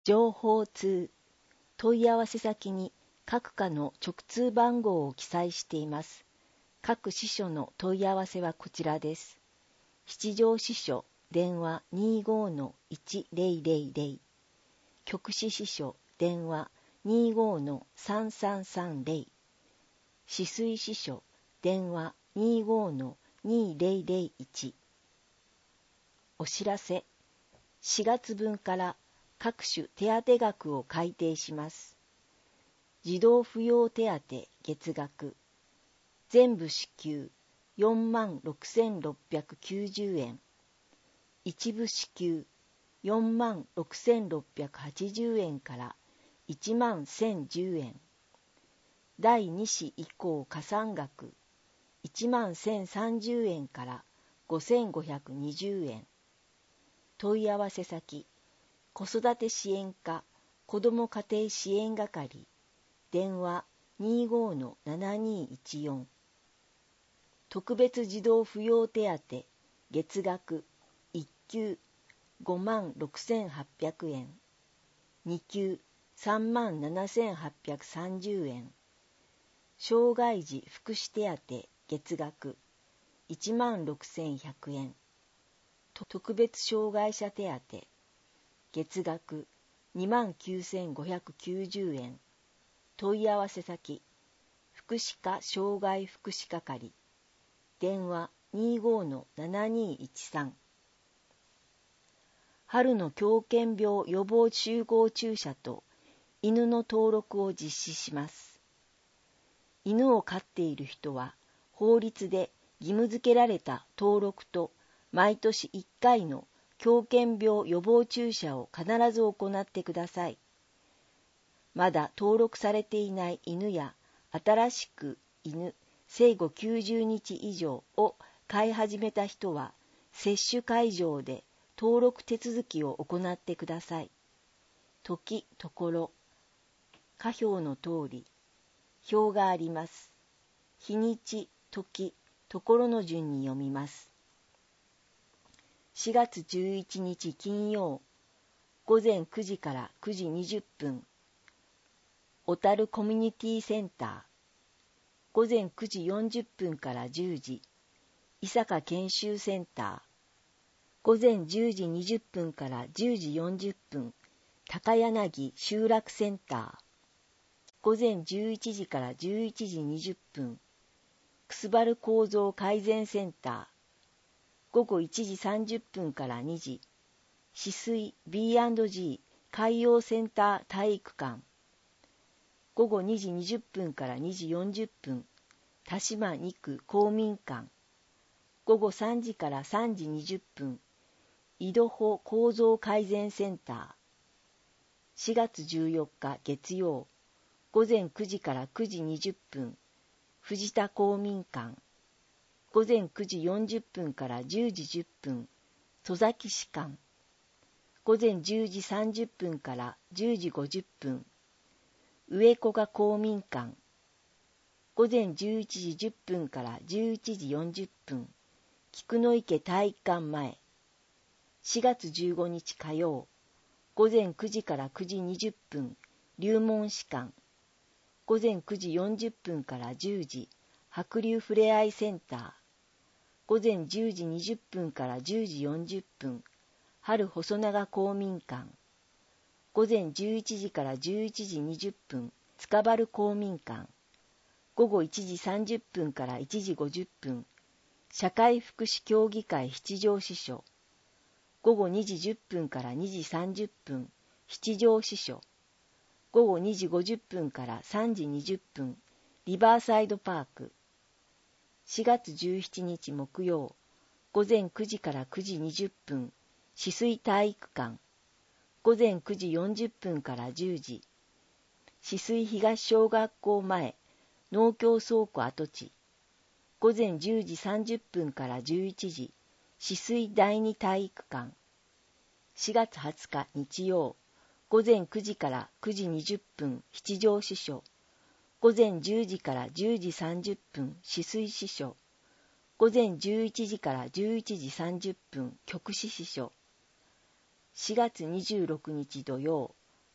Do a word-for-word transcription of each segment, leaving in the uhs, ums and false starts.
情報通、問い合わせ先に各課の直通番号を記載しています。各支所の問い合わせはこちらです。七条支所、電話 にじゅうごのいちぜろぜろぜろ、局支支所、電話 にじゅうごのさんさんさんぜろ、止水支所、電話 にじゅうごのにぜろぜろいち。お知らせ、しがつぶんから各種手当額を改定します。児童扶養手当月額、全部支給よんまんろくせんろっぴゃくきゅうじゅうえん、一部支給よんまんろくせんろっぴゃくはちじゅうえんからいちまんせんじゅうえん、だいに子以降加算額いちまんせんさんじゅうえんからごせんごひゃくにじゅうえん。問い合わせ先、子育て支援課子ども家庭支援係、電話 にじゅうごのななにいちよん。特別児童扶養手当月額いっ級ごまんろくせんはっぴゃくえん、に級さんまんななせんはっぴゃくさんじゅうえん、障害児福祉手当月額いちまんろくせんひゃくえん、特別障害者手当月額にまんきゅうせんごひゃくきゅうじゅうえん。問い合わせ先、福祉課障害福祉係、電話 にじゅうごのななにいちさん。春の狂犬病予防集合注射と犬の登録を実施します。犬を飼っている人は法律で義務付けられた登録と毎年いっかいの狂犬病予防注射を必ず行ってください。まだ登録されていない犬や新しく犬生後きゅうじゅうにち以上を飼い始めた人は接種会場で登録手続きを行ってください。時、ところ、下表の通り、表があります。日にち、時、ところの順に読みます。しがつじゅういちにち金曜、ごぜんくじからくじにじゅっぷん、小樽コミュニティセンター、ごぜんくじよんじゅっぷんからじゅうじ、伊坂研修センター、ごぜんじゅうじにじゅっぷんからじゅうじよんじゅっぷん、高柳集落センター、ごぜんじゅういちじからじゅういちじにじゅっぷん、くすばる構造改善センター、ごごいちじさんじゅっぷんからにじ、止水 ビーアンドジー 海洋センター体育館、ごごにじにじゅっぷんからにじよんじゅっぷん、田島に区公民館、ごごさんじからさんじにじゅっぷん、井戸保構造改善センター、しがつじゅうよっか月曜、ごぜんくじからくじにじゅっぷん、藤田公民館、ごぜんくじよんじゅっぷんからじゅうじじゅっぷん、戸崎士館、ごぜんじゅうじさんじゅっぷんからじゅうじごじゅっぷん、上古賀公民館、ごぜんじゅういちじじゅっぷんからじゅういちじよんじゅっぷん、菊の池体育館前、しがつじゅうごにち火曜、ごぜんくじからくじにじゅっぷん、龍門士館、ごぜんくじよんじゅっぷんからじゅうじ、白龍ふれあいセンター、ごぜんじゅうじにじゅっぷんからじゅうじよんじゅっぷん、春細長公民館、ごぜんじゅういちじからじゅういちじにじゅっぷん、塚原公民館、ごごいちじさんじゅっぷんからいちじごじゅっぷん、社会福祉協議会七条支所、ごごにじじゅっぷんからにじさんじゅっぷん、七条支所、ごごにじごじゅっぷんからさんじにじゅっぷん、リバーサイドパーク、しがつじゅうしちにち木曜、ごぜんくじからくじにじゅっぷん、止水体育館、ごぜんくじよんじゅっぷんからじゅうじ、止水東小学校前、農協倉庫跡地、ごぜんじゅうじさんじゅっぷんからじゅういちじ、止水第二体育館、しがつはつか日曜、ごぜんくじからくじにじゅっぷん、七条支所、ごぜんじゅうじからじゅうじさんじゅっぷん、止水支所、ごぜんじゅういちじからじゅういちじさんじゅっぷん、局支支所、しがつにじゅうろくにち土曜、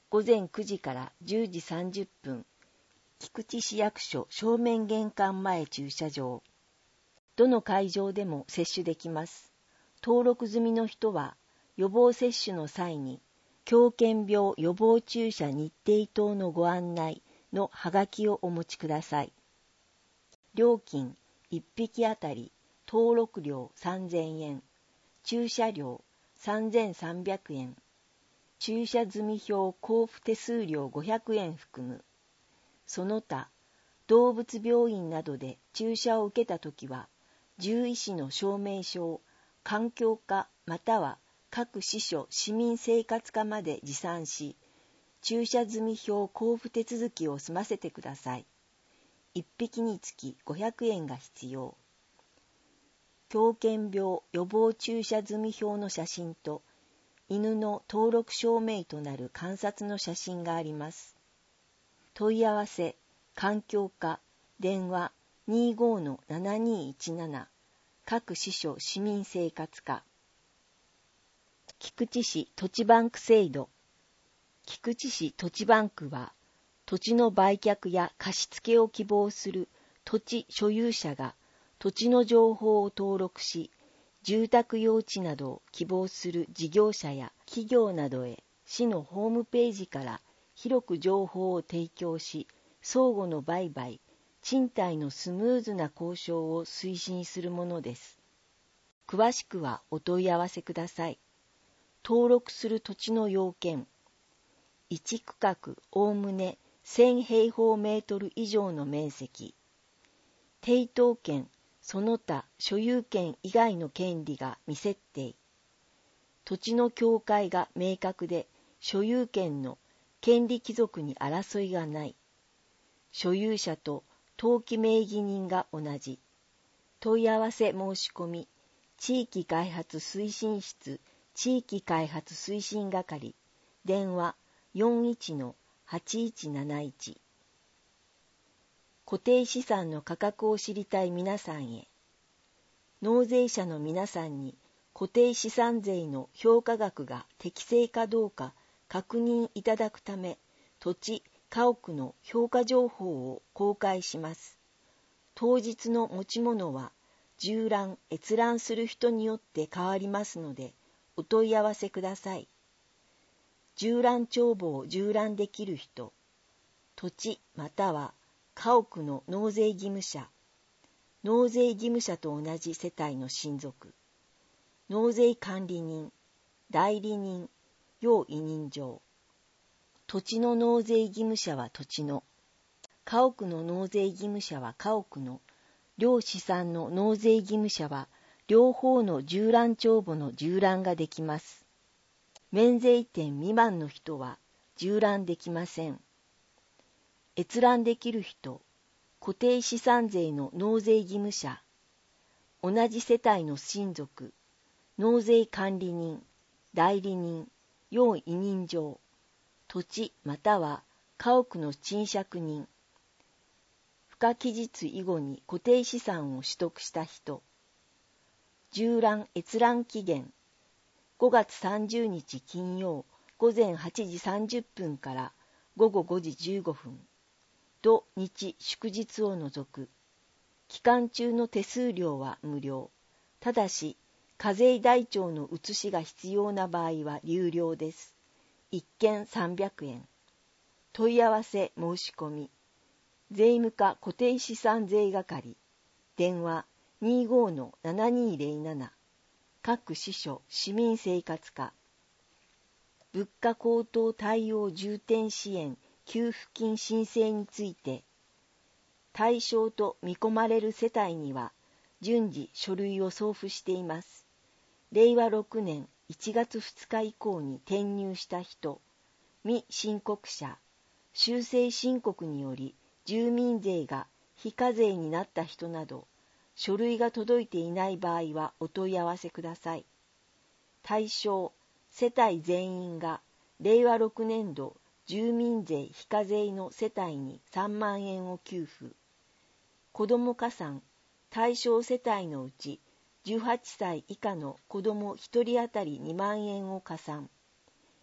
午前くじからじゅうじさんじゅっぷん、菊池市役所正面玄関前駐車場。どの会場でも接種できます。登録済みの人は、予防接種の際に、狂犬病予防注射日程等のご案内のはがきをお持ちください。料金、いっぴきあたり、登録料さんぜんえん、駐車料さんぜんさんびゃくえん、駐車済票交付手数料ごひゃくえん含む。その他、動物病院などで注射を受けたときは、獣医師の証明書を環境課または各支所市民生活課まで持参し、注射済票交付手続きを済ませてください。いっぴきにつきごひゃくえんが必要。狂犬病予防注射済票の写真と、犬の登録証明となる観察の写真があります。問い合わせ、環境課、電話 にじゅうごのななにいちなな、各支所市民生活課。菊池市土地バンク制度。菊池市土地バンクは、土地の売却や貸付を希望する土地所有者が土地の情報を登録し、住宅用地などを希望する事業者や企業などへ市のホームページから広く情報を提供し、相互の売買、賃貸のスムーズな交渉を推進するものです。詳しくはお問い合わせください。登録する土地の要件。いち区画おおむねせんへいほうメートル以上の面積。抵当権、その他所有権以外の権利が未設定。土地の境界が明確で所有権の権利帰属に争いがない。所有者と登記名義人が同じ。問い合わせ申し込み、地域開発推進室地域開発推進係、電話 よんいちのはちいちなないち。固定資産の価格を知りたい皆さんへ。納税者の皆さんに固定資産税の評価額が適正かどうか確認いただくため、土地、家屋の評価情報を公開します。当日の持ち物は縦覧、閲覧する人によって変わりますので、お問い合わせください。縦覧帳簿を縦覧できる人、土地または家屋の納税義務者、納税義務者と同じ世帯の親族、納税管理人、代理人、要委任状。土地の納税義務者は土地の、家屋の納税義務者は家屋の、両資産の納税義務者は両方の縦覧帳簿の縦覧ができます。免税店未満の人は縦覧できません。閲覧できる人、固定資産税の納税義務者、同じ世帯の親族、納税管理人、代理人、要委任状、土地または家屋の賃借人、付加期日以後に固定資産を取得した人、縦覧閲覧期限、ごがつさんじゅうにち金曜午前はちじさんじゅっぷんからごごごじじゅうごふん、土日祝日を除く。期間中の手数料は無料。ただし、課税台帳の写しが必要な場合は有料です。いっけんさんびゃくえん。問い合わせ申し込み。税務課固定資産税係。電話 にじゅうごのななにーぜろなな。各支所市民生活課。物価高騰対応重点支援給付金申請について、対象と見込まれる世帯には順次書類を送付しています。れいわろくねんいちがつふつか以降に転入した人、未申告者、修正申告により住民税が非課税になった人など、書類が届いていない場合はお問い合わせください。対象、世帯全員がれいわろくねんど住民税非課税の世帯にさんまんえんを給付。子ども加算、対象世帯のうちじゅうはっさい以下の子どもひとり当たりにまんえんを加算。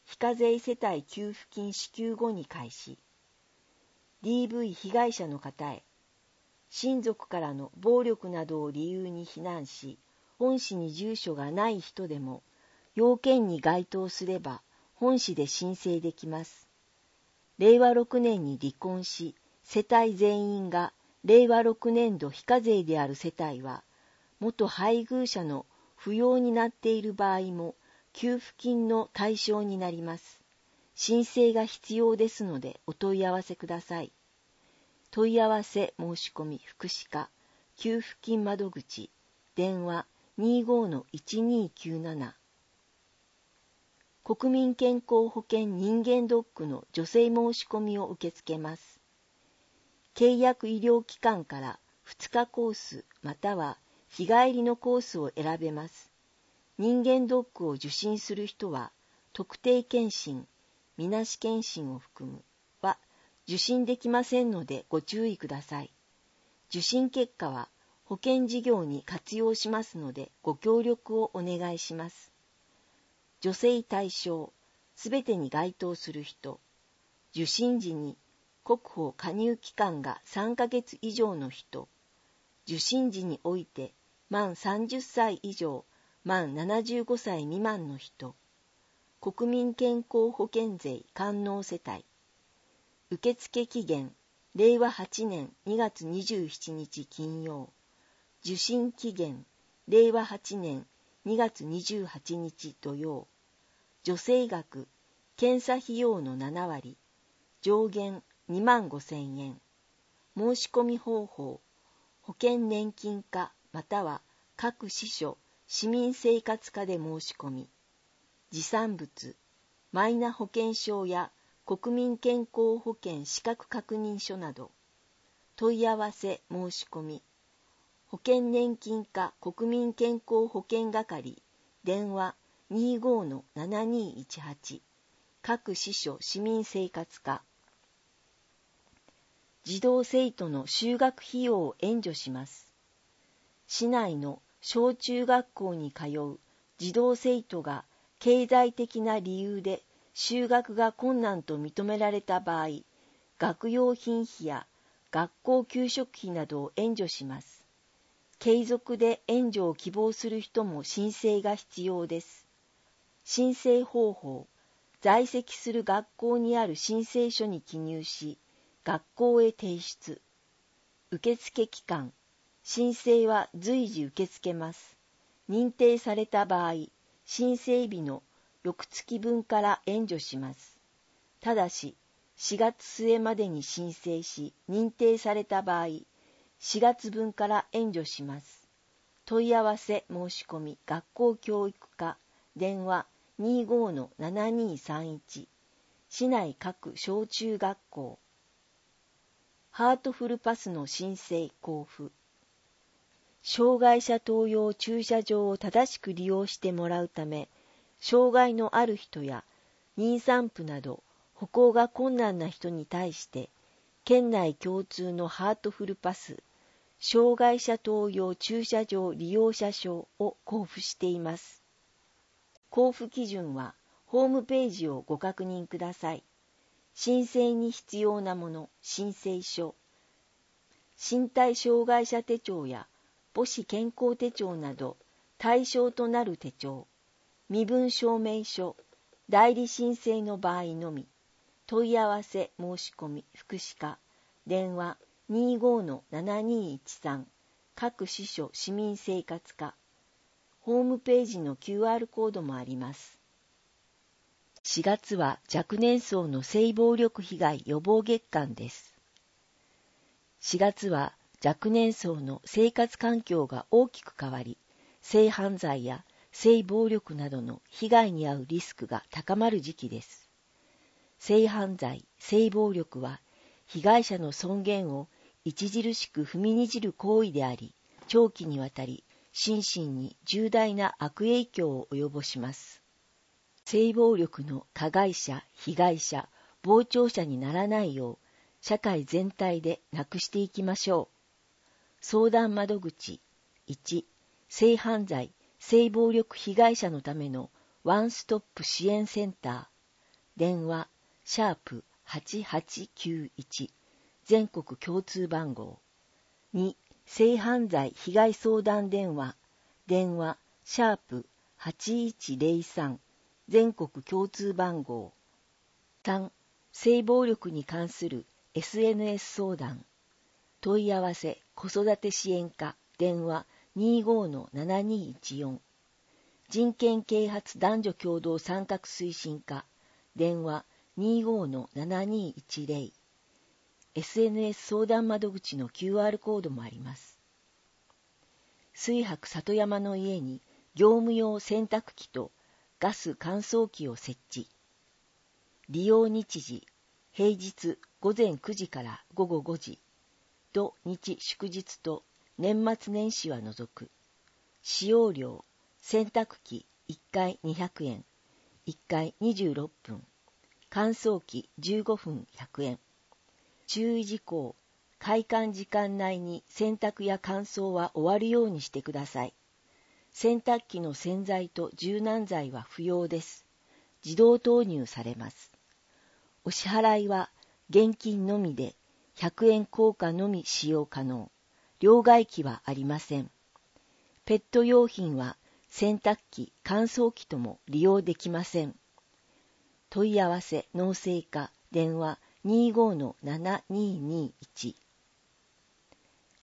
非課税世帯給付金支給後に開始。ディーブイ 被害者の方へ、親族からの暴力などを理由に避難し、本市に住所がない人でも、要件に該当すれば本市で申請できます。れいわろくねんに離婚し、世帯全員がれいわろくねん度非課税である世帯は、元配偶者の扶養になっている場合も給付金の対象になります。申請が必要ですのでお問い合わせください。問い合わせ申し込み福祉課給付金窓口電話 にじゅうごのいちにーきゅうなな。国民健康保険人間ドックの助成申し込みを受け付けます。契約医療機関からふつかコースまたは日帰りのコースを選べます。人間ドックを受診する人は特定健診、みなし健診を含むは受診できませんのでご注意ください。受診結果は保険事業に活用しますのでご協力をお願いします。助成対象、すべてに該当する人、受診時に国保加入期間がさんかげつ以上の人、受診時において満さんじゅっさい以上、満ななじゅうごさい未満の人、国民健康保険税完納世帯、受付期限、れいわはちねんにがつにじゅうしちにち金曜、受診期限、れいわはちねんにがつにじゅうはちにち土曜、助成額、検査費用のななわり、上限にまんごせんえん、申し込み方法、保険年金課または各支所、市民生活課で申し込み、持産物、マイナ保険証や国民健康保険資格確認書など、問い合わせ申し込み、保険年金課国民健康保険係、電話 にじゅうごのななにーいちはち、各支所市民生活課。児童生徒の就学費用を援助します。市内の小中学校に通う児童生徒が経済的な理由で就学が困難と認められた場合、学用品費や学校給食費などを援助します。継続で援助を希望する人も申請が必要です。申請方法、在籍する学校にある申請書に記入し、学校へ提出。受付期間、申請は随時受け付けます。認定された場合、申請日の翌月分から援助します。ただし、しがつすえまでに申請し、認定された場合、しがつぶんから援助します。問い合わせ申し込み学校教育課、電話 にじゅうごのななにーさんいち、市内各小中学校。ハートフルパスの申請交付。障害者等用駐車場を正しく利用してもらうため、障害のある人や妊産婦など歩行が困難な人に対して、県内共通のハートフルパス、障害者等用駐車場利用者証を交付しています。交付基準はホームページをご確認ください。申請に必要なもの、申請書、身体障害者手帳や母子健康手帳など対象となる手帳、身分証明書、代理申請の場合のみ、問い合わせ申し込み福祉課、電話 にじゅうごのななにーいちさん、各支所市民生活課、ホームページの キューアール コードもあります。しがつは若年層の性暴力被害予防月間です。しがつは若年層の生活環境が大きく変わり、性犯罪や性暴力などの被害に遭うリスクが高まる時期です。性犯罪、性暴力は被害者の尊厳を著しく踏みにじる行為であり、長期にわたり心身に重大な悪影響を及ぼします。性暴力の加害者、被害者、傍聴者にならないよう、社会全体でなくしていきましょう。相談窓口いち、性犯罪、性暴力被害者のためのワンストップ支援センター。 電話、シャープはちはちきゅういち、全国共通番号。に、性犯罪被害相談電話、電話、シャープはちいちゼロさん、全国共通番号。さん、性暴力に関する エスエヌエス 相談。問い合わせ子育て支援課、電話 にじゅうごのななにいちよん。人権啓発男女共同参画推進課、電話 にじゅうごのななにいちゼロ。エスエヌエス 相談窓口の キューアール コードもあります。水白里山の家に業務用洗濯機とガス乾燥機を設置。利用日時、平日午前くじから午後ごじ、土日祝日と年末年始は除く。使用料、洗濯機いっかいにひゃくえん、いっかいにじゅうろっぷん、乾燥機じゅうごふんひゃくえん。注意事項、開館時間内に洗濯や乾燥は終わるようにしてください。洗濯機の洗剤と柔軟剤は不要です。自動投入されます。お支払いは現金のみでひゃくえん硬貨のみ使用可能。両替機はありません。ペット用品は洗濯機、乾燥機とも利用できません。問い合わせ農政課電話 にじゅうごのななににいち。